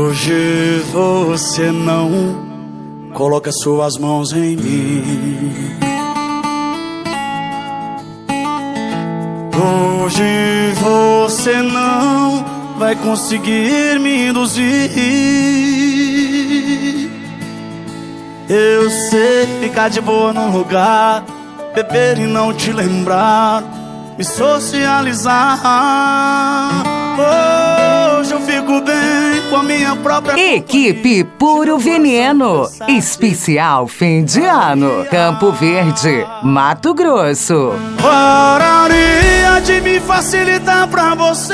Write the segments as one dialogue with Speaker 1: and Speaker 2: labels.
Speaker 1: Hoje você não coloca suas mãos em mim. Hoje você não vai conseguir me induzir. Eu sei ficar de boa num lugar, beber e não te lembrar, me socializar. Hoje eu fico bem com a minha própria
Speaker 2: Equipe Puro Veneno, especial fim de ano, Campo Verde, Mato Grosso.
Speaker 1: Pararia de me facilitar pra você,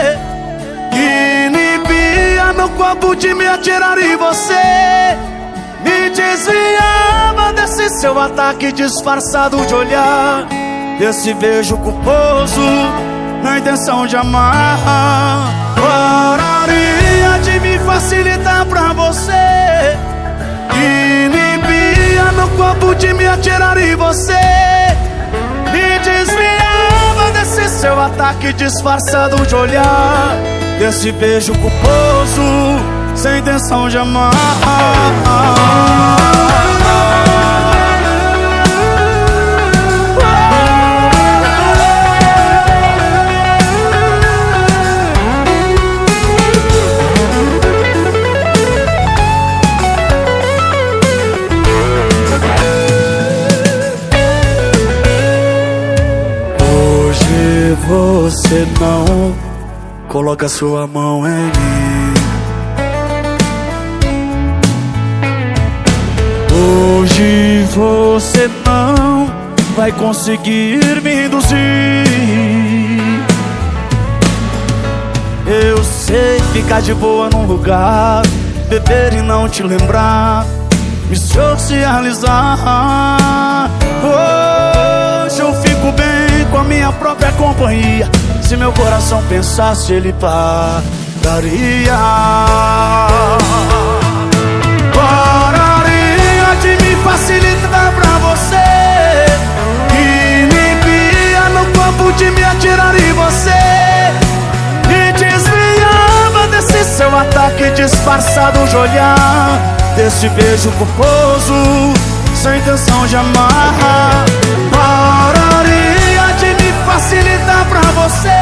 Speaker 1: inibia meu corpo de me atirar em você, me desviava desse seu ataque disfarçado de olhar, desse beijo culposo na intenção de amar. Pararia de me facilitar pra você, inibia meu corpo de me atirar em você, me desviava desse seu ataque disfarçado de olhar, desse beijo culposo sem intenção de amar. Você não coloca sua mão em mim. Hoje você não vai conseguir me induzir. Eu sei ficar de boa num lugar, beber e não te lembrar, me socializar. Hoje eu fico bem com a minha própria companhia. Se meu coração pensasse, ele pararia. Pararia de me facilitar pra você, inibia no corpo de me atirar em você, me desviava desse seu ataque disfarçado de olhar, desse beijo culposo sem intenção de amar. Pararia de me facilitar pra você,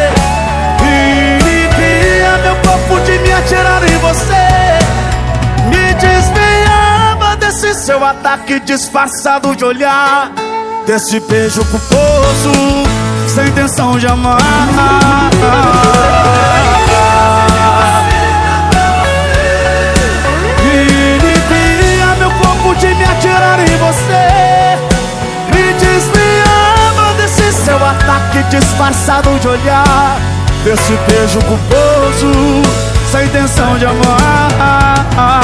Speaker 1: inibia meu corpo de me atirar em você, me desviava desse seu ataque disfarçado de olhar, desse beijo culposo sem intenção de amar. Inibia meu corpo de me atirar em você, me desviava desse seu ataque disfarçado de olhar, desse beijo culposo sem intenção de amar.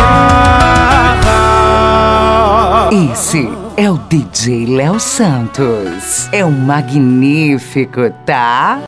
Speaker 2: Esse é o DJ Léo Santos. É um magnífico, tá?